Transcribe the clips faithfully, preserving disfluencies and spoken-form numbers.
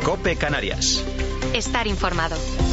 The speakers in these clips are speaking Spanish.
COPE Canarias. Estar informado.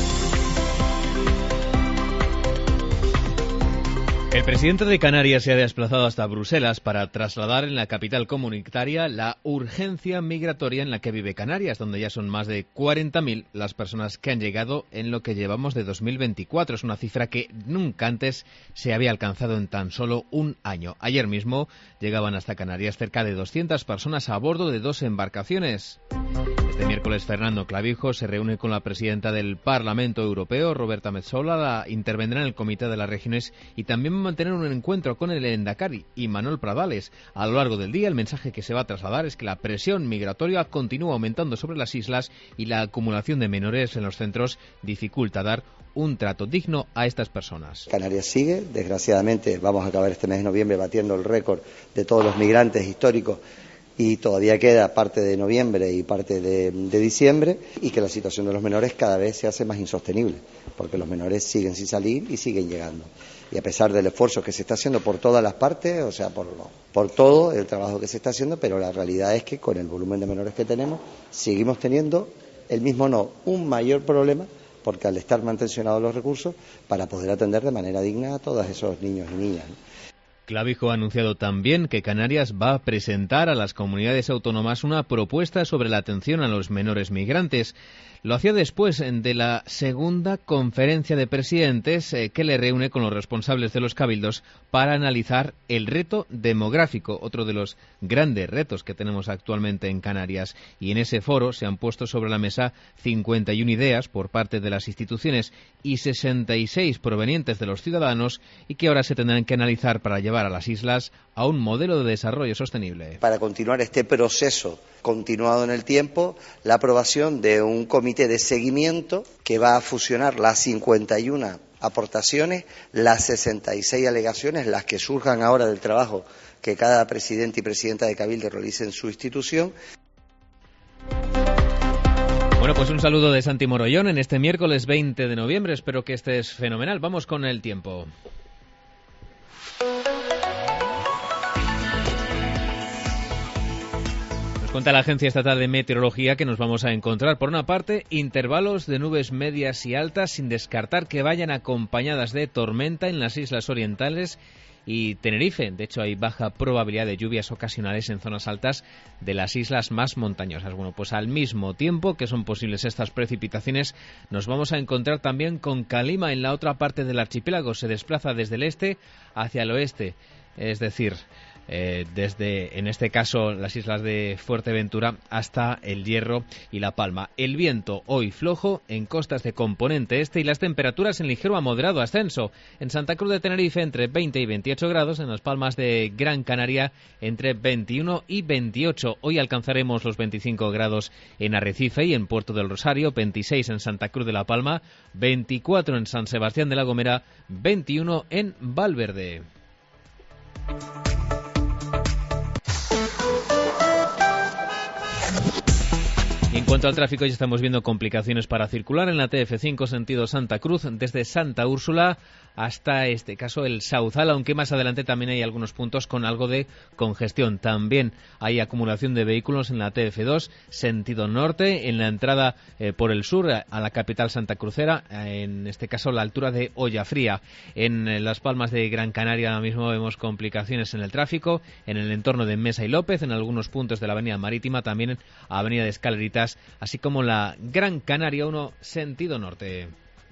El presidente de Canarias se ha desplazado hasta Bruselas para trasladar en la capital comunitaria la urgencia migratoria en la que vive Canarias, donde ya son más de cuarenta mil las personas que han llegado en lo que llevamos de dos mil veinticuatro. Es una cifra que nunca antes se había alcanzado en tan solo un año. Ayer mismo llegaban hasta Canarias cerca de doscientas personas a bordo de dos embarcaciones. Este miércoles Fernando Clavijo se reúne con la presidenta del Parlamento Europeo, Roberta Metsola, intervendrá en el Comité de las Regiones y también va a mantener un encuentro con el Endacari y Manuel Pradales. A lo largo del día el mensaje que se va a trasladar es que la presión migratoria continúa aumentando sobre las islas y la acumulación de menores en los centros dificulta dar un trato digno a estas personas. Canarias sigue, desgraciadamente vamos a acabar este mes de noviembre batiendo el récord de todos los migrantes históricos y todavía queda parte de noviembre y parte de, de diciembre, y que la situación de los menores cada vez se hace más insostenible, porque los menores siguen sin salir y siguen llegando. Y a pesar del esfuerzo que se está haciendo por todas las partes, o sea, por, por todo el trabajo que se está haciendo, pero la realidad es que con el volumen de menores que tenemos, seguimos teniendo el mismo no, un mayor problema, porque al estar mantencionados los recursos, para poder atender de manera digna a todos esos niños y niñas, ¿no? Clavijo ha anunciado también que Canarias va a presentar a las comunidades autónomas una propuesta sobre la atención a los menores migrantes. Lo hacía después de la segunda conferencia de presidentes eh, que le reúne con los responsables de los cabildos para analizar el reto demográfico, otro de los grandes retos que tenemos actualmente en Canarias. Y en ese foro se han puesto sobre la mesa cincuenta y una ideas por parte de las instituciones y sesenta y seis provenientes de los ciudadanos, y que ahora se tendrán que analizar para llevar a las islas a un modelo de desarrollo sostenible. Para continuar este proceso continuado en el tiempo, la aprobación de un comité de seguimiento que va a fusionar las cincuenta y una aportaciones, las sesenta y seis alegaciones, las que surjan ahora del trabajo que cada presidente y presidenta de Cabildo realice en su institución. Bueno, pues un saludo de Santi Morollón en este miércoles veinte de noviembre. Espero que estés fenomenal. Vamos con el tiempo. Cuenta la Agencia Estatal de Meteorología que nos vamos a encontrar, por una parte, intervalos de nubes medias y altas, sin descartar que vayan acompañadas de tormenta en las islas orientales y Tenerife. De hecho, hay baja probabilidad de lluvias ocasionales en zonas altas de las islas más montañosas. Bueno, pues al mismo tiempo que son posibles estas precipitaciones, nos vamos a encontrar también con calima en la otra parte del archipiélago. Se desplaza desde el este hacia el oeste, es decir, Eh, desde, en este caso, las islas de Fuerteventura hasta El Hierro y La Palma. El viento hoy flojo en costas de componente este y las temperaturas en ligero a moderado ascenso. En Santa Cruz de Tenerife entre veinte y veintiocho grados, en las Palmas de Gran Canaria entre veintiuno y veintiocho. Hoy alcanzaremos los veinticinco grados en Arrecife y en Puerto del Rosario, veintiséis en Santa Cruz de La Palma, veinticuatro en San Sebastián de La Gomera, veintiuno en Valverde. En cuanto al tráfico, ya estamos viendo complicaciones para circular en la T F cinco sentido Santa Cruz, desde Santa Úrsula hasta este caso el Sauzal, aunque más adelante también hay algunos puntos con algo de congestión. También hay acumulación de vehículos en la T F dos sentido norte, en la entrada eh, por el sur a la capital santacrucera, eh, en este caso la altura de Hoyafría. En eh, Las Palmas de Gran Canaria ahora mismo vemos complicaciones en el tráfico, en el entorno de Mesa y López, en algunos puntos de la avenida Marítima, también avenida de Escaleritas, así como la Gran Canaria uno sentido norte.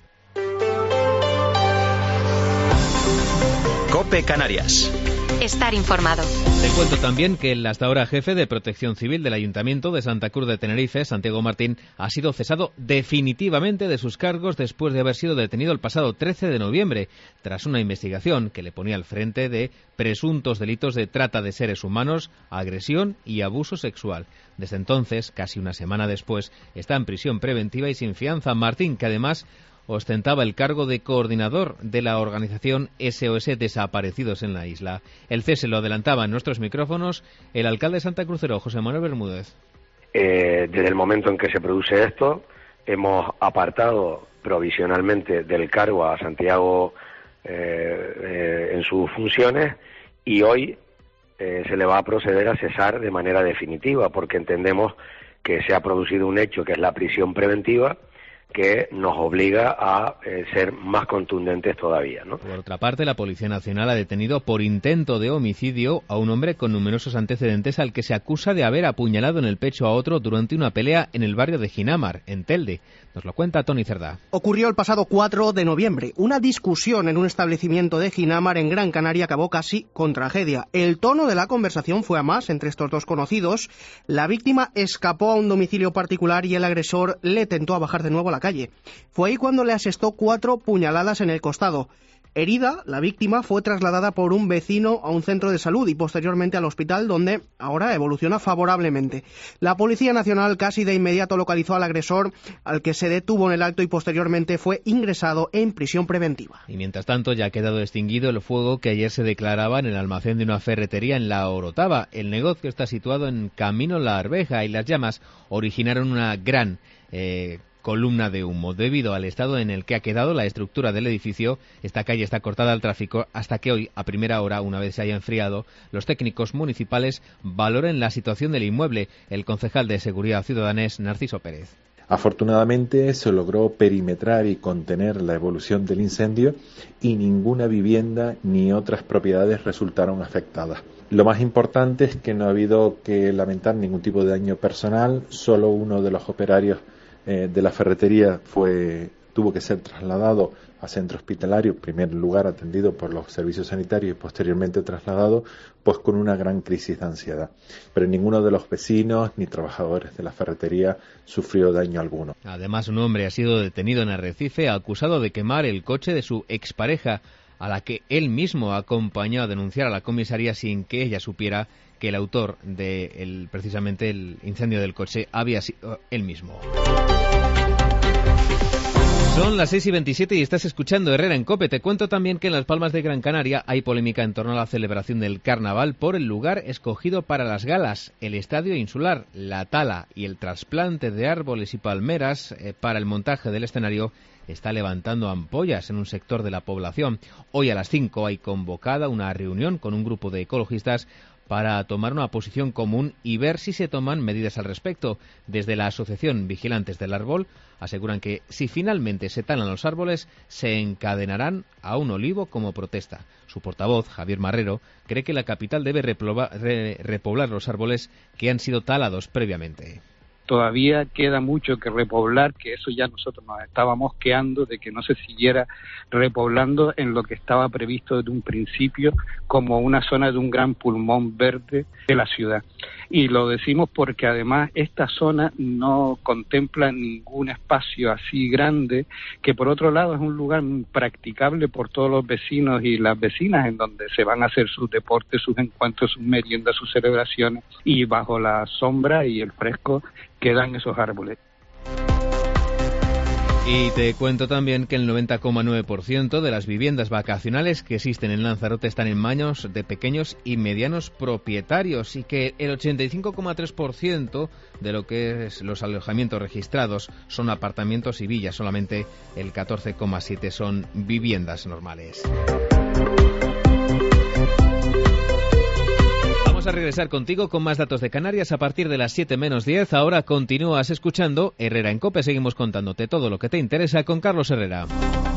COPE Canarias. Estar informado. Te cuento también que el hasta ahora jefe de Protección Civil del Ayuntamiento de Santa Cruz de Tenerife, Santiago Martín, ha sido cesado definitivamente de sus cargos después de haber sido detenido el pasado trece de noviembre, tras una investigación que le ponía al frente de presuntos delitos de trata de seres humanos, agresión y abuso sexual. Desde entonces, casi una semana después, está en prisión preventiva y sin fianza. Martín, que además ostentaba el cargo de coordinador de la organización S O S Desaparecidos en la isla. El cese lo adelantaba en nuestros micrófonos el alcalde santacrucero, José Manuel Bermúdez. Eh, desde el momento en que se produce esto, hemos apartado provisionalmente del cargo a Santiago eh, eh, en sus funciones, y hoy eh, se le va a proceder a cesar de manera definitiva, porque entendemos que se ha producido un hecho que es la prisión preventiva, que nos obliga a eh, ser más contundentes todavía, ¿no? Por otra parte, la Policía Nacional ha detenido por intento de homicidio a un hombre con numerosos antecedentes al que se acusa de haber apuñalado en el pecho a otro durante una pelea en el barrio de Ginamar, en Telde. Nos lo cuenta Tony Cerdá. Ocurrió el pasado cuatro de noviembre. Una discusión en un establecimiento de Ginamar, en Gran Canaria, acabó casi con tragedia. El tono de la conversación fue a más entre estos dos conocidos. La víctima escapó a un domicilio particular y el agresor le tentó a bajar de nuevo a la calle. Fue ahí cuando le asestó cuatro puñaladas en el costado. Herida, la víctima fue trasladada por un vecino a un centro de salud y posteriormente al hospital, donde ahora evoluciona favorablemente. La Policía Nacional casi de inmediato localizó al agresor, al que se detuvo en el acto y posteriormente fue ingresado en prisión preventiva. Y mientras tanto ya ha quedado extinguido el fuego que ayer se declaraba en el almacén de una ferretería en La Orotava. El negocio está situado en Camino La Arveja y las llamas originaron una gran eh, columna de humo. Debido al estado en el que ha quedado la estructura del edificio, esta calle está cortada al tráfico hasta que hoy, a primera hora, una vez se haya enfriado, los técnicos municipales valoren la situación del inmueble. El concejal de Seguridad Ciudadana es Narciso Pérez. Afortunadamente se logró perimetrar y contener la evolución del incendio y ninguna vivienda ni otras propiedades resultaron afectadas. Lo más importante es que no ha habido que lamentar ningún tipo de daño personal, solo uno de los operarios Eh, de la ferretería fue tuvo que ser trasladado a centro hospitalario, en primer lugar atendido por los servicios sanitarios y posteriormente trasladado pues con una gran crisis de ansiedad. Pero ninguno de los vecinos ni trabajadores de la ferretería sufrió daño alguno. Además, un hombre ha sido detenido en Arrecife acusado de quemar el coche de su expareja, a la que él mismo acompañó a denunciar a la comisaría sin que ella supiera que el autor de el, precisamente el incendio del coche había sido él mismo. Son las seis y veintisiete y estás escuchando Herrera en COPE. Te cuento también que en Las Palmas de Gran Canaria hay polémica en torno a la celebración del carnaval por el lugar escogido para las galas, el Estadio Insular. La tala y el trasplante de árboles y palmeras eh, para el montaje del escenario está levantando ampollas en un sector de la población. Hoy a las cinco hay convocada una reunión con un grupo de ecologistas para tomar una posición común y ver si se toman medidas al respecto. Desde la Asociación Vigilantes del Árbol aseguran que si finalmente se talan los árboles, se encadenarán a un olivo como protesta. Su portavoz, Javier Marrero, cree que la capital debe repoblar, re, repoblar los árboles que han sido talados previamente. Todavía queda mucho que repoblar, que eso ya nosotros nos estábamos queando de que no se siguiera repoblando en lo que estaba previsto desde un principio como una zona de un gran pulmón verde de la ciudad. Y lo decimos porque además esta zona no contempla ningún espacio así grande, que por otro lado es un lugar practicable por todos los vecinos y las vecinas, en donde se van a hacer sus deportes, sus encuentros, sus meriendas, sus celebraciones, y bajo la sombra y el fresco quedan esos árboles. Y te cuento también que el noventa coma nueve por ciento de las viviendas vacacionales que existen en Lanzarote están en manos de pequeños y medianos propietarios y que el ochenta y cinco coma tres por ciento de lo que es los alojamientos registrados son apartamentos y villas, solamente el catorce coma siete por ciento son viviendas normales. Vamos a regresar contigo con más datos de Canarias a partir de las siete menos diez. Ahora continúas escuchando Herrera en COPE. Seguimos contándote todo lo que te interesa con Carlos Herrera.